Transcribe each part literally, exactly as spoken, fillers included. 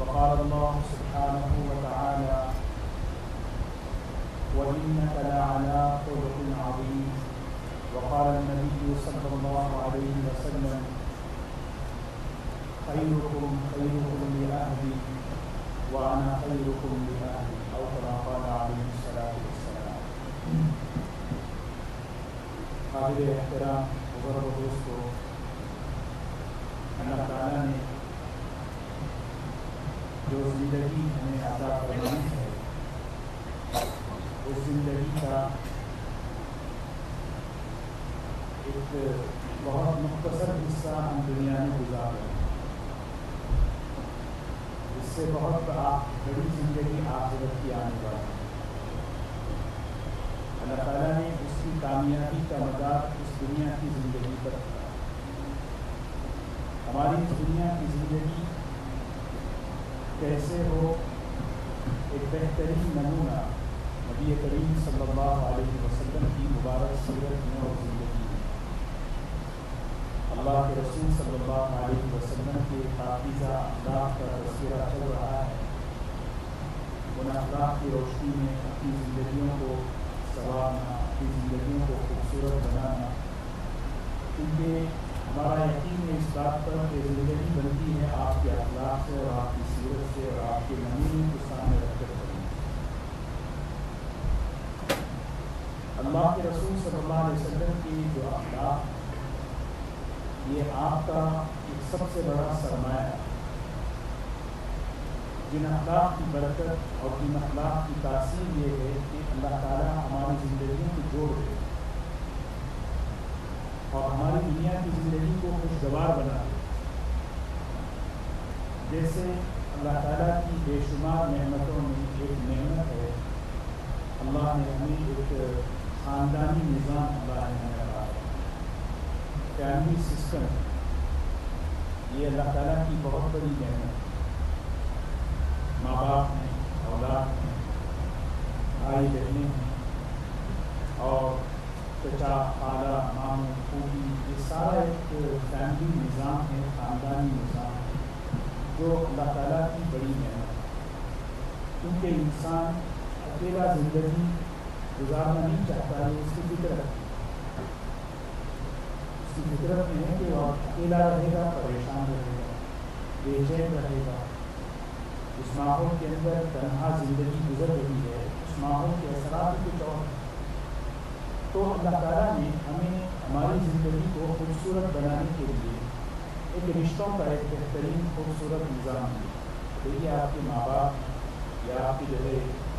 وقال الله سبحانه وتعالى وإنك لعلى خلق عظيم. وقال النبي صلى الله عليه وسلم خيركم خيركم لأهلي وأنا خيركم لأهلي أو كما قال عليه الصلاة والسلام. قابل احترام بزرگ دوستو، اللہ تعالیٰ نے جو زندگی ہمیں عطا فرمائی ہے اس زندگی کا ایک بہت مختصر حصہ ہم دنیا میں گزار رہے ہیں. اس سے بہت بڑی زندگی آخرت کی آنے والی ہے. اللہ تعالیٰ نے اس کی کامیابی کا مدار اس دنیا کی زندگی پر رکھا. ہماری دنیا کی زندگی کیسے ہو، ایک بہترین نمونہ نبی کریم صلی اللہ علیہ وسلم کی مبارک سیرت میں اور زندگی میں. اللہ کے رسول صلی اللہ علیہ وسلم کے پاکیزہ اخلاق کا تذکرہ چل رہا ہے. ان اخلاق کی روشنی میں اپنی زندگیوں کو سنوارنا، اپنی زندگیوں کو خوبصورت بنانا، کیونکہ ہمارا یقین ہے اس بات پر کہ زندگی بنتی ہے آپ کے اخلاق سے اور آپ کی سیرت سے اور آپ کے نمونے کو سامنے رکھ کر. اللہ کے رسول صلی اللہ علیہ وسلم کی جو اخلاق، یہ آپ کا ایک سب سے بڑا سرمایہ ہے. جن اخلاق کی برکت اور جن اخلاق کی تاثیر یہ ہے کہ اللہ تعالیٰ ہماری زندگیوں کو جوڑ دے اور ہماری دنیا کی زندگی کو خوشگوار بنا دے. جیسے اللہ تعالیٰ کی بے شمار نعمتوں میں ایک نعمت ہے، اللہ نے ہمیں ایک خاندانی نظام اللہ نے لگا ہے. فیملی سسٹم یہ اللہ تعالیٰ کی بہت بڑی نعمت ہے. ماں باپ ہیں، اولاد ہیں، بھائی بہنیں ہیں، اور چچا خالہ ماموں پھوپھی، یہ سارا ایک فیملی نظام ہے، خاندانی نظام ہے جو اللہ تعالیٰ کی بڑی نعمت ہے. کیونکہ انسان اکیلا زندگی گزارنا نہیں چاہتا ہے. اس کی فطرت اس کی فطرت میں ہے کہ وہ اکیلا رہے گا، پریشان رہے گا، بے چین رہے گا. اس ماحول کے اندر تنہا زندگی گزر رہی ہے، اس ماحول کے اثرات کچھ اور. تو اللہ تعالیٰ نے ہمیں ہماری زندگی کو خوبصورت بنانے کے لیے ایک رشتوں کا ایک بہترین خوبصورت نظام دیا. دیکھیے آپ کے ماں باپ یا آپ کی جو ہے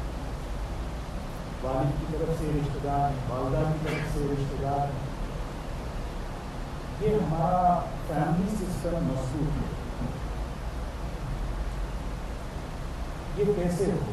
والد کی طرف سے رشتہ دار ہیں، والدہ کی طرف سے رشتہ دار ہیں، یہ ہمارا فیملی سسٹم مضبوط ہے. یہ کیسے ہو؟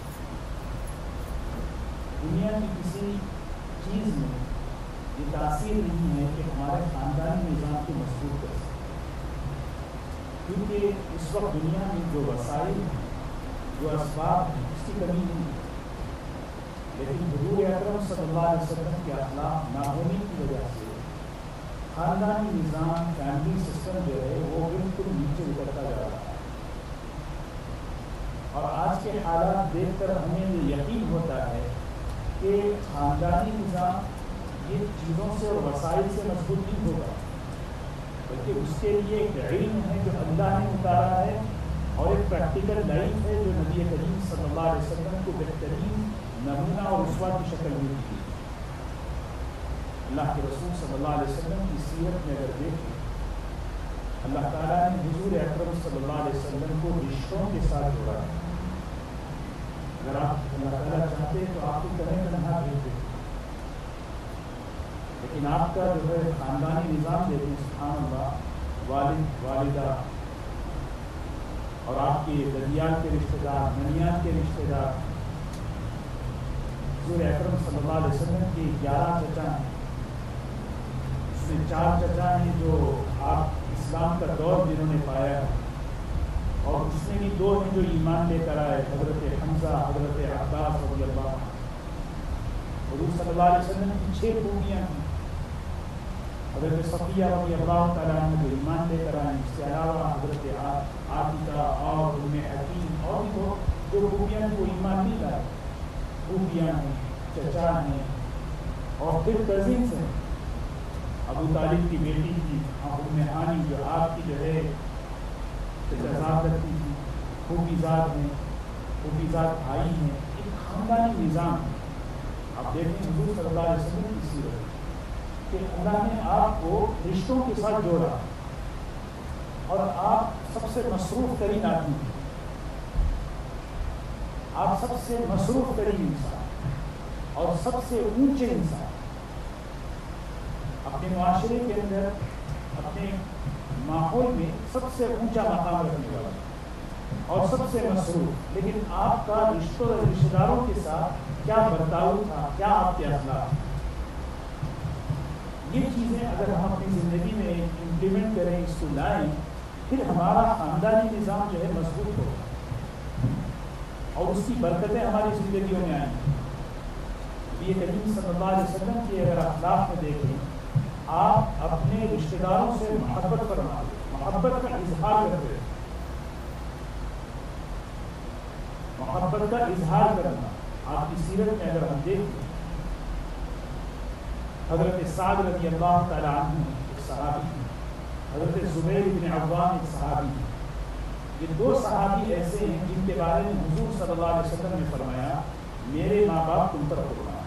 دنیا کی کسی چیز میں یہ تاثیر نہیں ہے کہ ہمارے خاندانی نظام کو مضبوط کر سکے، کیونکہ اس وقت دنیا میں جو وسائل ہیں، جو اسباب ہیں، اس کی کمی نہیں ہے. لیکن حضور اکرم صلی اللہ علیہ وسلم کے اخلاق نہ ہونے کی وجہ سے خاندانی نظام، فیملی سسٹم جو ہے وہ بالکل نیچے اترتا جا رہا ہے. اور آج کے حالات دیکھ کر ہمیں یہ یقین ہوتا ہے کہ خاندانی نظام یہ چیزوں سے اور وسائل سے مضبوط نہیں ہوگا، بلکہ اس کے لیے ایک علم ہے جو اللہ نے اتارا ہے اور ایک پریکٹیکل لائف ہے جو نبی کریم صلی اللہ علیہ وسلم کو بہترین نمونہ اور اسوہ کی شکل میں دی. اللہ کے رسول صلی اللہ علیہ وسلم کی سیرت میں اگر دیکھیں، اللہ تعالیٰ نے حضور اکرم صلی اللہ علیہ وسلم کو رشتوں کے ساتھ جوڑا ہے. اگر آپ اللہ تعالیٰ چاہتے تو آپ کو کہیں تنہا بھیج دیتے، لیکن آپ کا جو ہے خاندانی نظام دیکھیں، سبحان اللہ، والد والدہ اور آپ کے ددیال کے رشتہ دار، ننیال کے رشتہ دار. حضور اکرم صلی اللہ علیہ وسلم کے گیارہ چچا ہیں، اس میں چار چچا ہیں جو آپ اسلام کا دور جنہوں نے پایا ہے، اور اس میں بھی دو ہیں جو ایمان لے کر آئے، حضرت حمزہ، حضرت عباس رضی اللہ عنہ. حضور صلی اللہ علیہ وسلم کی چھ خوبیاں ہیں. حضرت صفیہ رضی اللہ تعالیٰ عنہ جو ایمان لے کر آئیں، اس کے علاوہ حضرت عاتقہ اور ام حکیم اور بھی وہ جو خوبیاں وہ ایمان نہیں لائے، خوبیاں ہیں، چچا ہیں اور پھر کزنس ہیں. ابو طالب کی بیٹی تھی ام ہانی جو آپ کی جو ہے چچا کرتی تھی، خوبیزاد ہیں، خوبیزاد بھائی ہیں. ایک خاندانی نظام ہے. آپ دیکھیں حضور صلی اللہ علیہ وسلم کی سیرت کہ اللہ نے آپ کو رشتوں کے ساتھ جوڑا اور آپ سب سے مصروف ترین آدمی ہیں، آپ سب سے مصروف ترین انسان اور سب سے اونچے انسان، اپنے معاشرے کے اندر اپنے ماحول میں سب سے اونچا مقام رکھنے والا اور سب سے مصروف. لیکن آپ کا رشتوں اور رشتہ داروں کے ساتھ کیا برتاؤ تھا، کیا آپ کے اخلاق. یہ چیزیں اگر ہم اپنی زندگی میں امپلیمنٹ کریں، اس کو لائیں، پھر ہمارا خاندانی نظام جو ہے مضبوط ہوگا اور اس کی برکتیں ہماری زندگیوں میں آئیں گی. یہ کریم صلی اللہ علیہ وسلم کی اگر اخلاق میں دیکھیں، آپ اپنے رشتہ داروں سے محبت فرما محبت کا اظہار کرتے ہیں، محبت کا اظہار کرنا. آپ کی سیرت میں اگر ہم دیکھیں، حضرت سعد رضی اللہ تعالیٰ عنہ ایک صحابی ہیں، حضرت زبیر بن عوام ایک صحابی ہیں. یہ دو صحابی ایسے ہیں جن کے بارے میں حضور صلی اللہ علیہ وسلم نے فرمایا میرے ماں باپ تم پر قربان.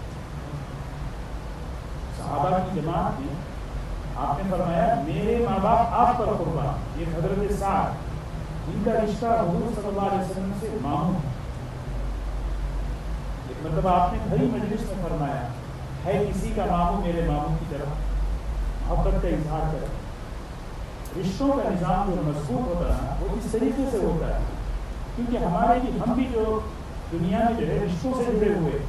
صحابہ کی جماعت میں آپ نے فرمایا میرے ماں باپ آپ پر قربان. یہ حضرت سعد، ان کا رشتہ حضور صلی اللہ علیہ وسلم سے ماموں ہے. ایک مرتبہ آپ نے بھری مجلس میں فرمایا ہے کسی کا ماموں میرے ماموں کی طرف محبت کا اظہار کرے. رشتوں کا نظام جو مضبوط ہوتا ہے وہ اس طریقے سے ہوتا ہے کیونکہ ہمارے بھی ہم بھی جو دنیا میں جو ہے رشتوں سے جڑے ہوئے.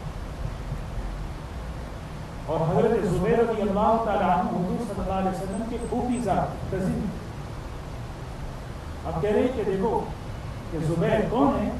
اور حضرت زبیر رضی اللہ تعالیٰ عنہ حضور صلی اللہ علیہ وسلم کے پھوپھی صاحب کزن. اب کہہ رہے کہ دیکھو کہ زبیر کون ہے،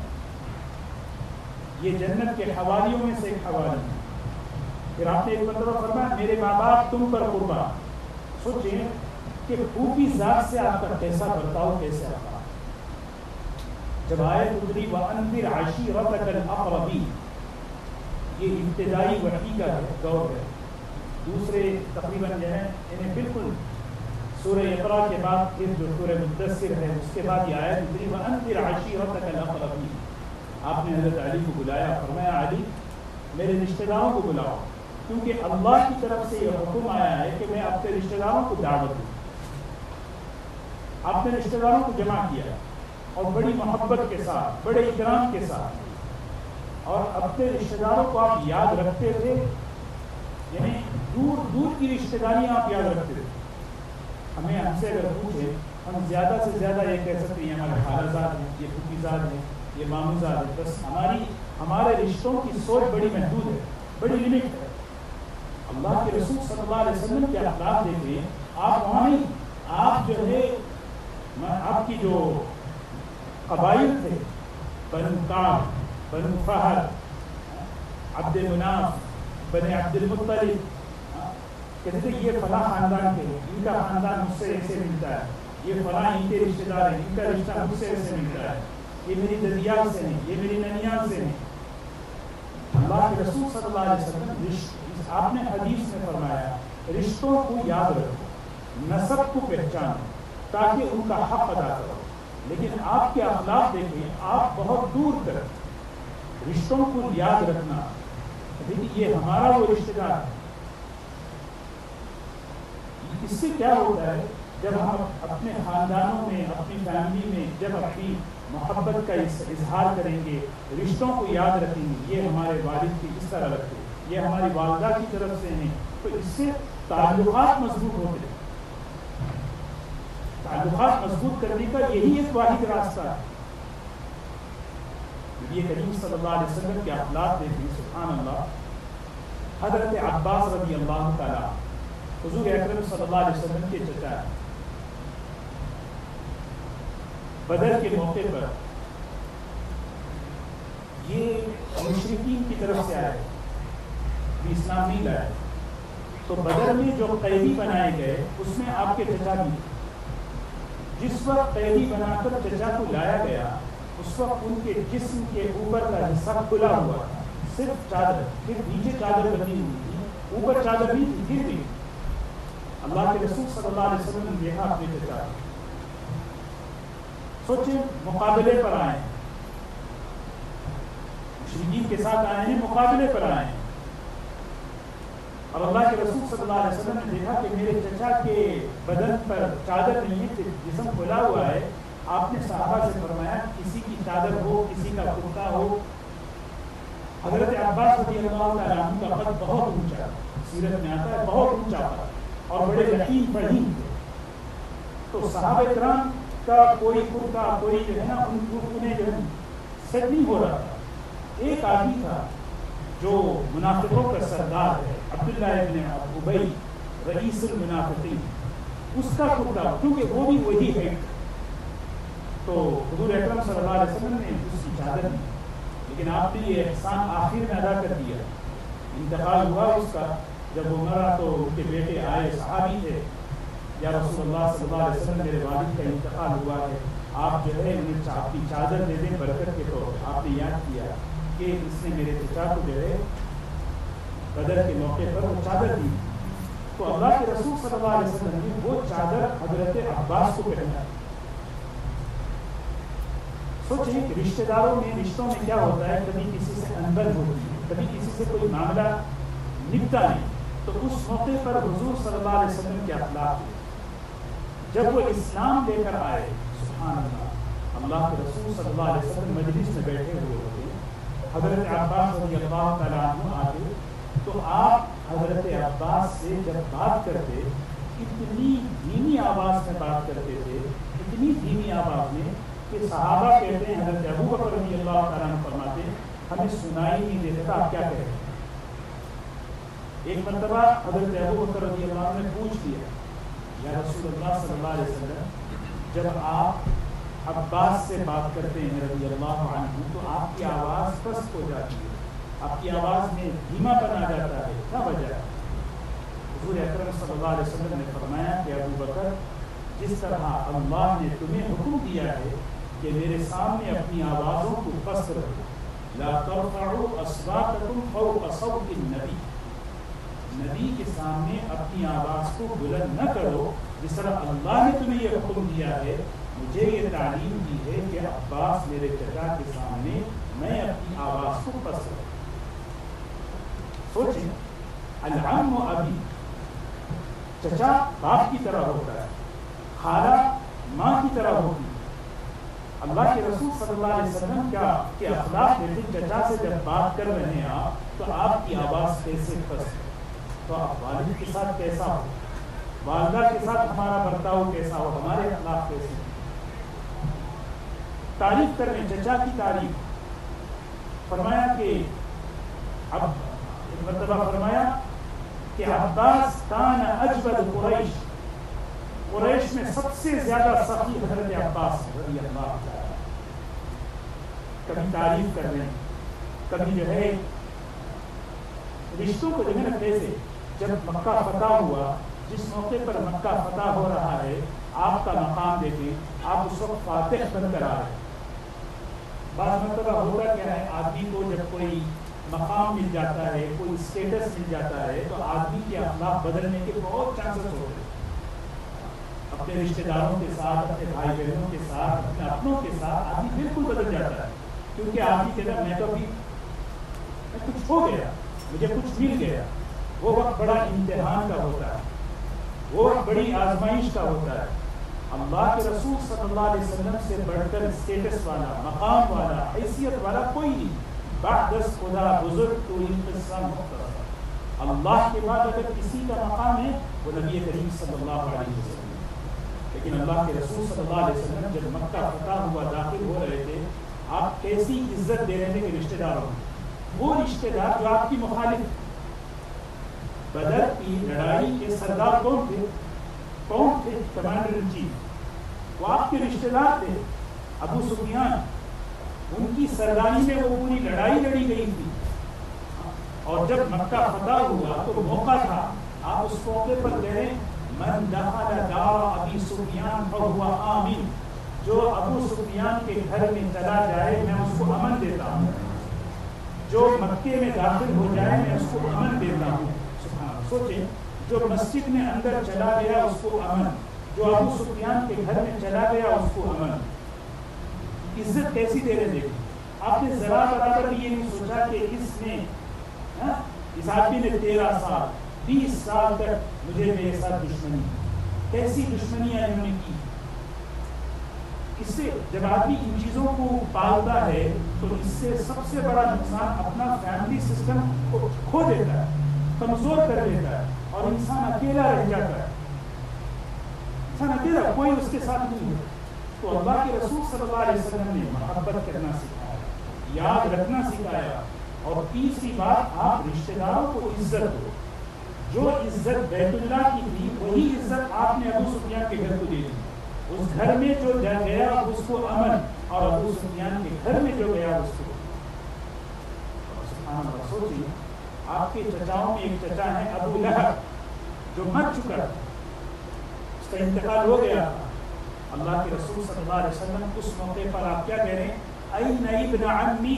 یہ جنت کے حوالیوں میں سے ایک حوالی ہے. پھر آپ نے ایک مرتبہ فرمایا میرے ماں باپ تم پر قربان. سوچیں کہ پھوپھی ذات سے آپ کا کیسا برتاؤ کیسے آتا. جب آئے اتری وَأَنذِرْ عَشِيرَتَكَ الْأَقْرَبِينَ، یہ ابتدائی وحی کا دور ہے. دوسرے تقریباً جو ہے انہیں بالکل سورہ اقرا کے بعد پھر جو سورہ مدثر ہے اس کے بعد یہ آیت اتری وَأَنذِرْ عَشِيرَتَكَ الْأَقْرَبِينَ. آپ نے حضرت علی کو بلایا، فرمایا علی میرے رشتہ داروں کو بلاؤ، کیونکہ اللہ کی طرف سے یہ حکم آیا ہے کہ میں اپنے رشتہ داروں کو دعوت دوں. آپ نے رشتہ داروں کو جمع کیا اور بڑی محبت کے ساتھ، بڑے اکرام کے ساتھ، اور اپنے رشتہ داروں کو آپ یاد رکھتے تھے. یعنی دور دور کی رشتہ داریاں آپ یاد رکھتے تھے. ہمیں ہم سے اگر پوچھے ہم زیادہ سے زیادہ یہ کہہ سکتے ہیں ہمارے خالہ زاد ہیں، یہ پھوپھی زاد ہیں، یہ ماموں زاد ہے. بس ہماری ہمارے رشتوں کی سوچ بڑی محدود ہے، بڑی لمٹ ہے. اللہ کے رسول صلی اللہ علیہ وسلم کے اخلاق دیکھیں. آپ وہاں نہیں، آپ جو ہے آپ کی جو قبائل تھے، بنو کعب، بنو فہد، عبد مناف، بن عبد المطلب، کہتے تھے یہ فلاں خاندان کے، ان کا خاندان مجھ سے ایسے ملتا ہے، یہ فلاں ان کے رشتہ دار ہیں، ان کا رشتہ مجھ سے ایسے ملتا ہے، یہ میری ددیال سے ہیں، یہ میری ننیال سے ہیں. اللہ کے رسول صلی اللہ علیہ وسلم آپ نے حدیث میں فرمایا رشتوں کو یاد رکھو، نسب کو پہچانو تاکہ ان کا حق ادا کرو. لیکن آپ کے اخلاق دیکھیں، آپ بہت دور تک رشتوں کو یاد رکھنا. دیکھیے یہ ہمارا وہ رشتہ دار ہے. اس سے کیا ہوتا ہے جب ہم اپنے خاندانوں میں، اپنی فیملی میں جب اپنی محبت کا اظہار کریں گے، رشتوں کو یاد رکھیں گے، یہ ہمارے والد کی اس طرح رکھتے، یہ ہماری والدہ کی طرف سے ہیں، تو اس سے تعلقات مضبوط ہوتے ہیں. تعلقات مضبوط کرنے کا یہی ایک واحد راستہ ہے. یہ کریم صلی اللہ علیہ وسلم کے اخلاق دیکھیں، سبحان اللہ. حضرت عباس رضی اللہ تعالیٰ حضور اکرم صلی اللہ علیہ وسلم کے چچا ہیں. بدر کے موقع پر یہ مشرکین کی طرف سے آئے، اسلام نہیں لائے. تو بدر میں جو قیدی بنائے گئے اس میں آپ کے چچا بھی تھے. جس وقت قیدی بنا کر چچا کو لایا گیا اس وقت ان کے جسم کے اوپر کا حصہ کھلا ہوا تھا, صرف چادر, پھر نیچے چادر بندی ہوئی تھی, اوپر چادر نہیں تھی. پھر بھی اللہ کے رسول صلی اللہ علیہ وسلم نے دیکھا اپنے چچا کو. سوچیں, مقابلے پر آئے ہیں, مشرکین کے ساتھ آئے ہیں, مقابلے پر آئے ہیں, اور اللہ کے رسول صلی اللہ علیہ وسلم نے دیکھا کہ میرے چچا کے بدن پر چادر نہیں ہے, جسم کھلا ہوا ہے. آپ نے صحابہ سے فرمایا کسی کی چادر ہو, کسی کا کرتا ہو. حضرت عباس رضی اللہ تعالیٰ عنہ کا قد بہت اونچا, سیرت میں آتا ہے بہت اونچا تھا اور بڑے یقین پڑھین تھے. تو صحابہ کرام کا کوئی کرتا کوئی جو ہے نا انہیں جو ہے سیٹ نہیں ہو رہا تھا. ایک آدمی تھا جو منافقوں کا سردار ہے, عبداللہ ابن ابی رئیس المنافقین, اس کا کرتا, کیونکہ وہ بھی وہی ہے. تو حضور اکرم صلی اللہ علیہ وسلم نے اس کی چادر دی, لیکن آپ نے یہ احسان آخر میں ادا کر دیا. انتقال ہوا اس کا, جب وہ مرا تو ان کے بیٹے آئے, صحابی تھے, یا رسول اللہ صلی اللہ علیہ وسلم میرے والد کا انتقال ہوا ہے, آپ جو ہے انہیں اپنی چادر دے دیں برکت کے طور پر. آپ نے یاد کیا کہ اس نے میرے چچا کو جو ہے بدر کے موقع پر وہ چادر دی. تو اللہ کے رسول صلی اللہ علیہ وسلم نے وہ چادر حضرت عباس کو پہنائی. سوچیں کہ رشتہ داروں میں, رشتوں میں کیا ہوتا ہے, کبھی کسی سے انبن ہوتی ہے, کبھی کسی سے کوئی معاملہ نپٹا نہیں. تو اس موقع پر حضور صلی اللہ علیہ وسلم کے اخلاق ہوئے. جب وہ اسلام لے کر آئے, سبحان اللہ, اللہ کے رسول صلی اللہ علیہ وسلم مجلس میں بیٹھے ہوئے ہوتے, حضرت عباس رضی اللہ تعالیٰ عنہ آتے, تو آپ حضرت عباس سے جب بات کرتے اتنی دھیمی آواز میں بات کرتے تھے, اتنی دھیمی آواز میں کہ صحابہ کہتے ہیں, حضرت ابو بکر رضی اللہ تعالیٰ عنہ فرماتے ہیں ہمیں سنائی نہیں دیتا آپ کیا کہہ رہے ہیں. ایک مرتبہ حضرت ابو بکر رضی اللہ عنہ نے پوچھ لیا, یا رسول اللہ صلی اللہ علیہ وسلم, جب آپ عباس سے بات کرتے ہیں رضی اللہ عنہ تو آپ کی آواز پست ہو جاتی ہے, آپ کی آواز میں دھیما پن آ جاتا ہے, کیا وجہ ہے؟ حضور اکرم صلی اللہ علیہ وسلم نے فرمایا کہ ابو بکر, جس طرح اللہ نے تمہیں حکم دیا ہے کہ میرے سامنے اپنی آوازوں کو پست رکھو, لا ترفعوا اصواتکم فوق صوت النبی, نبی کے سامنے اپنی آواز کو بلند نہ کرو, جس طرح اللہ نے تمہیں یہ حکم دیا ہے, مجھے یہ تعلیم دی ہے کہ عباس میرے چچا کے سامنے میں اپنی آواز کو پست رکھوں. سوچیں, العم و ابی, چچا باپ کی طرح ہوتا ہے, خالہ ماں کی طرح ہوتی ہے. اللہ کے رسول صلی اللہ علیہ وسلم کیا کہ اخلاق دیتے, چچا سے جب بات کر رہے ہیں آپ تو آپ کی آواز کیسے پست, تو آپ والد کے ساتھ کیسا ہو, والدہ کے ساتھ ہمارا برتاؤ کیسا ہو, ہمارے اخلاق کیسے. تعریف کر رہے ہیں چچا کی تعریف. فرمایا کہ اب ایک مرتبہ فرمایا کہ عباس کان اجود قریش, قریش میں سب سے زیادہ سخی حضرت عباس رضی اللہ تعالیٰ. کبھی تعریف کر رہے ہیں, کبھی جو ہے رشتوں کو جو ہے نا کیسے, جب مکہ فتح ہوا, جس موقع پر مکہ فتح ہو رہا ہے, آپ کا مقام دیکھیں, آپ اس وقت فاتح بن کر آ رہے ہیں. بعض مرتبہ ہوتا کیا ہے, آدمی کو جب کوئی مقام مل جاتا ہے, کوئی اسٹیٹس مل جاتا ہے, تو آدمی کے اخلاق بدلنے کے بہت چانسز ہوتے ہیں. اپنے رشتہ داروں کے ساتھ, اپنے بھائی بہنوں کے ساتھ, اپنے اپنوں کے ساتھ آدمی بالکل بدل جاتا ہے, کیونکہ آدمی کہتا ہے میں تو ابھی کچھ ہو گیا, مجھے کچھ مل گیا. وہ وقت بڑا امتحان کا ہوتا ہے, وہ وقت بڑی آزمائش کا ہوتا ہے. اللہ کے رسول صلی اللہ علیہ وسلم سے بڑھ کر اسٹیٹس والا, مقام والا, حیثیت والا کوئی نہیں. بعد خدا بزرگ تو ان قصہ مختصر, اللہ کے بعد اگر کسی کا مقام ہے وہ نبی کریم صلی اللہ علیہ وسلم. لیکن اللہ کے رسول صلی اللہ علیہ وسلم جب مکہ فتح ہوا, داخل ہو رہے تھے, آپ کیسی عزت دے رہے تھے کہ رشتہ داروں, وہ رشتہ دار جو آپ کی مخالف. بدر کی لڑائی کے سردار کون تھے, کون تھے کمانڈر ان چیف, وہ آپ کے رشتہ دار تھے, ابو سفیان. ان کی سرداری میں وہ پوری لڑائی لڑی گئی تھی, اور جب مکہ فتح ہوا تو موقع تھا آپ اس موقع پر کہیں من دخل دار ابی سفیان فہو آمن، جو ابو سفیان کے گھر میں چلا جائے میں اس کو امن دیتا ہوں، جو مکے میں داخل ہو جائے میں اس کو امن دیتا ہوں۔ سبحان، سوچیں، جو مسجد میں اندر چلا گیا اس کو امن، جو ابو سفیان کے گھر میں چلا گیا اس کو امن۔ عزت کیسی دے رہے دیکھیں، آپ نے ذرا برابر بھی یہ نہیں سوچا کہ اس نے اس آدمی نے تیرہ سال بیس سال تک مجھے میرے ساتھ دشمنی، کیسی دشمنیاں انہوں نے کی۔ اس سے جب آدمی ان چیزوں کو پالتا ہے تو اس سے سب سے بڑا نقصان اپنا فیملی سسٹم کو کھو دیتا ہے، کمزور کر دیتا ہے، اور انسان اکیلا رہ جاتا ہے۔ انسان اکیلا، کوئی اس کے ساتھ نہیں ہے۔ تو اللہ کے رسول صلی اللہ علیہ وسلم نے محبت کرنا سکھایا، یاد رکھنا سکھایا، اور تیسری بات آپ رشتہ داروں کو عزت دو۔ جو عزت بیت اللہ کی تھی وہی عزت آپ نے ابو سفیان کے گھر کو دے دی۔ اس گھر میں جو گیا اس کو امن، اور ابو سفیان کے گھر میں جو گیا اس کو سبحان اللہ۔ سوچیے، آپ کے چچاؤں میں ایک چچا ہے ابو لہب جو مر چکا ہے، اس کا انتقال ہو گیا۔ اللہ کے رسول صلی اللہ علیہ وسلم اس موقع پر آپ کیا کہہ رہے ہیں؟ این ابن عمی،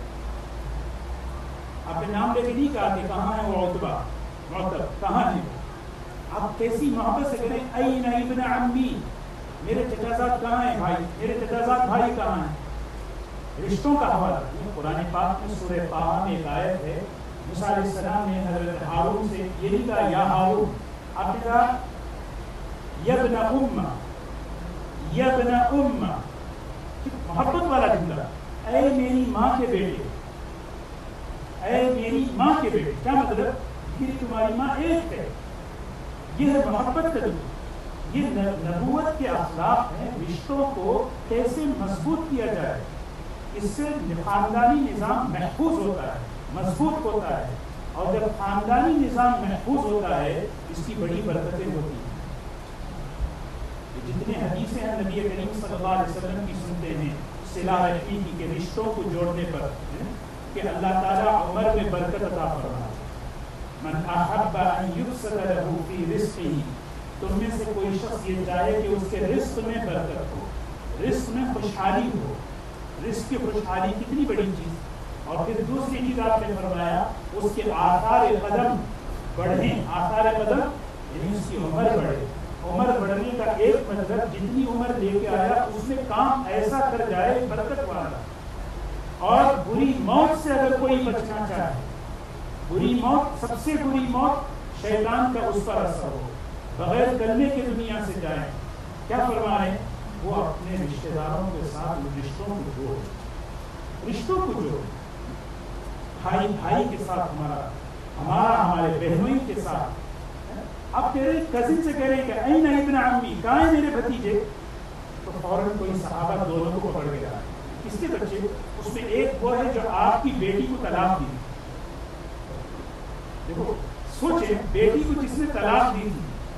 آپ نے نام لے کے نہیں کہا کہ کہاں ہے وہ عتبہ، معتب کہاں ہے؟ آپ کیسی محبت سے کہہ رہے ہیں این ابن عمی، میرے چچازاد کہاں ہیں بھائی، میرے چچازاد بھائی کہاں ہیں؟ رشتوں کا حوالہ قرآن پاک میں سورہ طٰہٰ میں ایک آیت ہے، موسیٰ علیہ السلام نے حضرت ہارون سے یہ نہیں کہا یا ہارون، آپ نے کہا یا ابن ام، یا ابن ام، محبت والا جملہ، اے میری ماں کے بیٹے، اے میری ماں کے بیٹے۔ کیا مطلب؟ کہ تمہاری ماں ایک ہے، یہ ہے محبت کا جملہ۔ یہ نبوت کے اخلاق ہیں، رشتوں کو کیسے مضبوط کیا جائے، اس سے خاندانی نظام محفوظ ہوتا ہے، مضبوط ہوتا ہے، اور جب خاندانی نظام محفوظ ہوتا ہے اس کی بڑی برکتیں ہوتی ہیں۔ جتنے حدیثیں ہیں نبی کریم صلی اللہ علیہ وسلم کی سنتے ہیں صلہ رحمی کی، کہ رشتوں کو جوڑنے پر کہ اللہ تعالیٰ عمر میں برکت عطا فرمائے۔ من احب ان یبسط له فی رزقہ، تم میں سے کوئی شخص یہ چاہے کہ اس کے رزق میں برکت ہو، رزق میں خوشحالی ہو۔ رزق کی خوشحالی کتنی بڑی چیز۔ اور پھر دوسری چیز آپ نے فرمایا اس کے آثار قدم بڑھیں، آثار قدم یعنی اس کی عمر بڑھے۔ عمر بڑھنے کا ایک مطلب جتنی عمر لے کے آیا اس میں کام ایسا کر جائے برکت والا۔ اور بری موت سے اگر کوئی بچنا چاہے، بری موت، سب سے بری موت شیطان کا اس پر اثر ہو، بغیر کرنے کے دنیا سے جائیں، کیا فرما رہے ہیں؟ وہ اپنے رشتہ داروں کے ساتھ رشتوں کو جوڑ، رشتوں کو جوڑ، بھائی بھائی کے ساتھ ہمارا ہمارا ہمارے بہنوئی کے ساتھ۔ اب تیرے کزن سے کہہ رہے ہیں کہ این ابن عمی، کہاں ہیں میرے بھتیجے؟ تو فوراً کوئی صحابہ دونوں کو پکڑ گیا، کس کے بچے؟ اس میں ایک وہ ہے جو آپ کی بیٹی کو طلاق دی۔ دیکھو سوچیں، بیٹی کو جس نے طلاق دی تھی،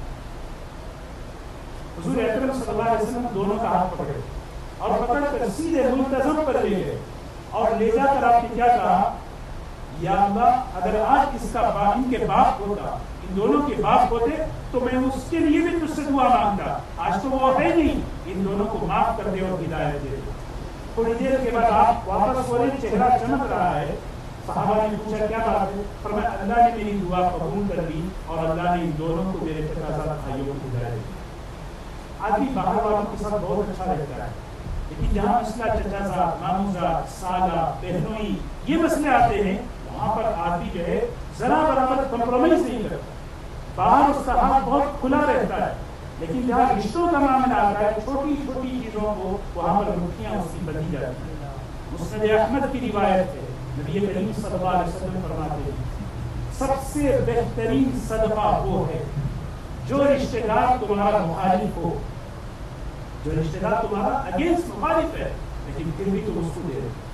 حضور اکرم صلی اللہ علیہ وسلم دونوں کا ہاتھ پکڑے اور پکڑ کر سیدھے ملتزم پر لے گئے، اور لے جا کر آپ نے کیا کہا؟ یا اللہ، اگر آج اس کا باپ، ان کے باپ ہوتا، ان دونوں کے باپ ہوتے تو میں اس کے لیے بھی تجھ سے دعا مانگتا۔ آج تو وہ ہے نہیں، ان دونوں کو معاف کر دے اور ہدایت دے۔ تھوڑی دیر کے بعد آپ واپس ہو رہے، چہرہ چمک رہا ہے۔ صحابہ نے پوچھا کیا بات ہے؟ فرمایا اللہ نے میری دعا قبول کر لی اور اللہ نے ان دونوں کو میرے چچازاد بھائیوں کو ہدایت دی۔ آدمی باہر والوں کے ساتھ بہت اچھا رہتا ہے، لیکن جہاں مسئلہ چچازاد، ماموزاد، سالہ، بہنوئی یہ مسئلے آتے ہیں، وہاں پر آدمی جو ہے ذرا برابر کمپرومائز نہیں کرتا۔ باہر اس کا ہاتھ بہت کھلا رہتا ہے، لیکن جہاں رشتوں کا معاملہ آتا ہے، چھوٹی چھوٹی چیزوں کو وہاں پر مٹھیاں اس کی بدلی جاتی ہیں۔ مسند احمد کی روایت ہے، نبی کریم صلی اللہ علیہ وسلم فرماتے ہیں سب سے بہترین صدقہ وہ ہے جو رشتہ دار تمہارا مخالف ہو، جو رشتہ دار تمہارا اگینسٹ مخالف ہے لیکن پھر بھی تم اس کو دے دو۔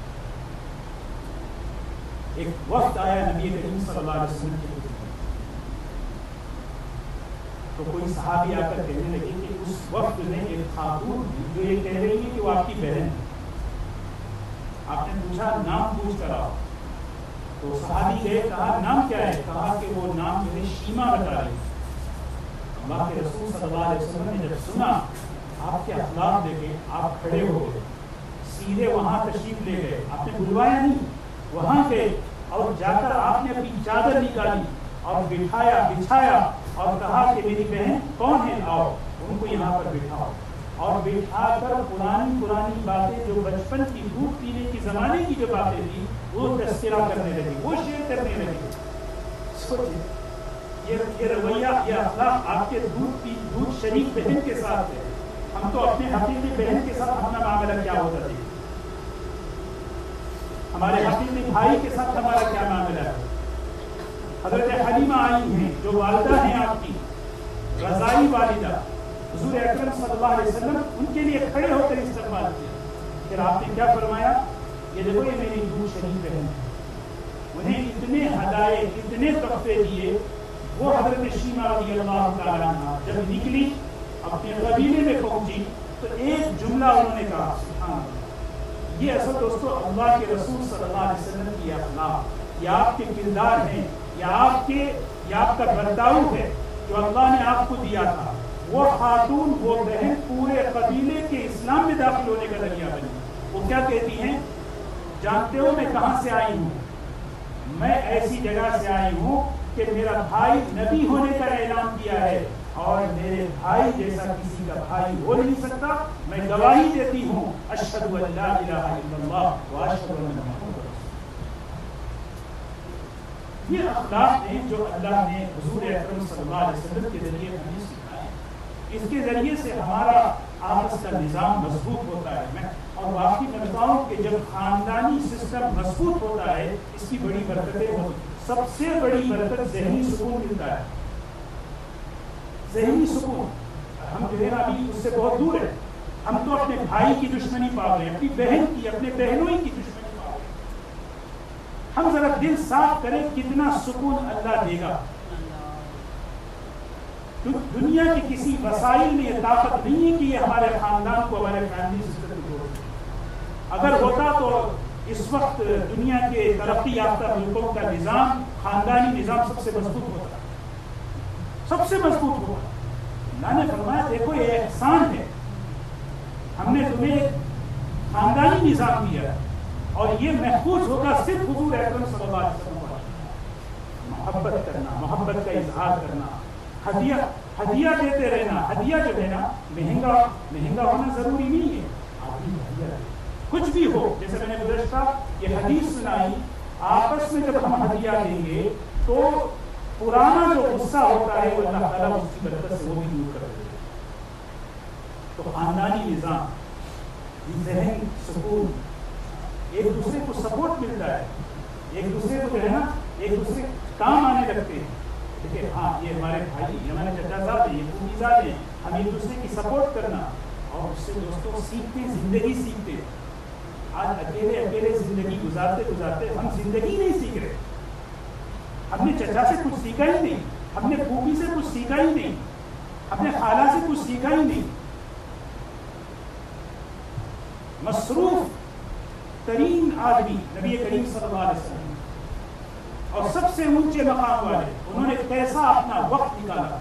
ایک وقت آیا نبی کریم صلی اللہ علیہ وسلم کی خدمت، تو کوئی صحابی آ کر کہنے لگے کہ اس وقت میں ایک خاتون جو یہ کہہ رہی ہے کہ وہ آپ کی بہن ہے، آپ نے پوچھا نام پوچھ کر آؤ، تو صحابی گئے، کہا نام کیا ہے؟ کہا کہ وہ نام جو ہے شیما بتا رہی ہے۔ اللہ کے رسول صلی اللہ علیہ وسلم نے جب سنا آپ کے اخلاق دیکھے آپ کھڑے ہو گئے, سیدھے وہاں تشریف لے گئے, آپ نے بلوایا نہیں, وہاں گئے اور جا کر آپ نے اپنی چادر نکالی اور بٹھایا بچھایا اور کہا کہ میری بہن کون ہے, آؤ ان کو یہاں پر بٹھاؤ, اور بٹھا کر پرانی پرانی باتیں جو بچپن کی دودھ پینے کی زمانے کی جو باتیں تھیں وہ تذکرہ کرنے لگے, وہ شیئر کرنے لگے. سوچے یہ رویہ, یہ اخلاق آپ کے دودھ کی دودھ شریک بہن کے ساتھ ہے. ہم تو اپنے حقیقی بہن کے ساتھ اپنا معاملہ کیا ہوتا ہے, ہمارے حقیقی بھائی کے ساتھ ہمارا کیا معاملہ ہے. حضرت حلیمہ آئی ہیں جو والدہ ہیں آپ کی, رضائی والدہ, حضور اکرم صلی اللہ علیہ وسلم ان کے لیے کھڑے ہو کر استقبال کیا. پھر آپ نے کیا فرمایا, یہ دیکھو یہ میری دودھ شریک بہن ہے. انہیں اتنے ہدایے اتنے تحفے دیے. وہ حضرت شیمہ رضی اللہ تعالیٰ عنہ جب نکلی اپنے قبیلے میں پہنچی تو ایک جملہ انہوں نے کہا, سبحان اللہ. یہ اصل دوستو اللہ کے رسول صلی اللہ علیہ وسلم کی اخلاق, یہ آپ کے کردار ہیں, یہ آپ کے یہ آپ کا برتاؤ ہے جو اللہ نے آپ کو دیا تھا. وہ خاتون وہ بہن پورے قبیلے کے اسلام میں داخل ہونے کا ذریعہ بنی. وہ کیا کہتی ہیں, جانتے ہو میں کہاں سے آئی ہوں, میں ایسی جگہ سے آئی ہوں کہ میرا بھائی نبی ہونے کا اعلان کیا ہے اور میرے بھائی جیسا کسی کا بھائی ہو نہیں سکتا. میں گواہی دیتی ہوں اشہد ان لا الہ الا اللہ و اشہد ان محمد رسول اللہ. یہ اخلاق ہیں جو اللہ نے حضور اکرم صلی اللہ علیہ وسلم کے ذریعے ہمیں سکھائے. اس کے ذریعے سے ہمارا آپس کا نظام مضبوط ہوتا ہے. میں اور واقعی میں بتاؤں کہ جب خاندانی سسٹم مضبوط ہوتا ہے اس کی بڑی برکتیں ہوتی ہیں. سب سے بڑی برکت ذہنی سکون ملتا ہے, ذہنی سکون. ہم جو ہے نا ابھی اس سے بہت دور ہے. ہم تو اپنے بھائی کی دشمنی پا رہے ہیں, اپنی بہن کی, اپنے بہنوئی کی دشمنی پا رہے ہیں. ہم ذرا دل صاف کریں کتنا سکون اللہ دے گا. دنیا کے کسی وسائل میں یہ طاقت نہیں ہے کہ یہ ہمارے خاندان کو, ہمارے فیملی سسٹم کو جوڑ دے. اگر ہوتا تو اس وقت دنیا کے ترقی یافتہ ملکوں کا نظام, خاندانی نظام سب سے مضبوط ہوتا, سب سے مضبوط ہوتا. اللہ نے فرمایا دیکھو یہ احسان ہے, ہم نے تمہیں خاندانی نظام دیا اور یہ محفوظ ہوگا صرف حضور اکرم صلی اللہ علیہ وسلم پر. محبت کرنا, محبت کا اظہار کرنا, ہدیہ ہدیہ دیتے رہنا. ہدیہ جو ہے نا مہنگا مہنگا ہونا ضروری نہیں ہے, آدمی ہدیہ دے کچھ بھی ہو. جیسے میں نے گزشتہ یہ حدیث سنائی, آپس میں جب ہم ہدیہ دیں گے تو پرانا جو غصہ ہوتا ہے وہ اللہ تعالیٰ اس کی برکت سے وہ بھی دور کر دے. تو خاندانی نظام, ذہن سکون, ایک دوسرے کو سپورٹ ملتا ہے, ایک دوسرے کو جو ہے نا ایک دوسرے کام آنے لگتے ہیں. دیکھیں ہاں یہ ہمارے بھائی, یہ ہمارے چچا صاحب ہیں, یہ پھوپھی ہیں, ہم ایک دوسرے کی سپورٹ کرنا اور اس سے دوستوں سیکھتے, زندگی سیکھتے. آج اکیلے اکیلے زندگی گزارتے گزارتے ہم زندگی نہیں سیکھ رہے. ہم نے چچا سے کچھ سیکھا ہی نہیں, ہم نے پھوپھی سے کچھ سیکھا ہی نہیں, ہم نے خالہ سے کچھ سیکھا ہی نہیں. مصروف ترین آدمی نبی کریم صلی اللہ علیہ وسلم اور سب سے اونچے مقام والے, انہوں نے کیسا اپنا وقت نکالا.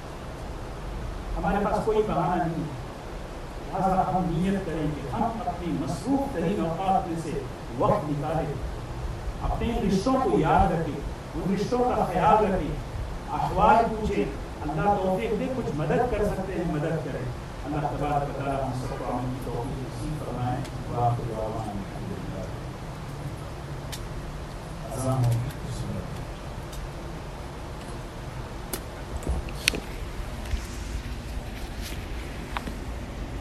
ہمارے پاس کوئی بہانہ نہیں ہے, لہٰذا ہم نیت کریں کہ ہم اپنی مصروف ترین اوقات میں سے وقت نکالیں, اپنے رشتوں کو یاد رکھیں, ان رشتوں کا خیال رکھیں, احوال پوچھیں. اللہ توفیق دے, کچھ مدد کر سکتے ہیں مدد کریں. اللہ تبارک و تعالیٰ ہم سب کو عمل کی توفیق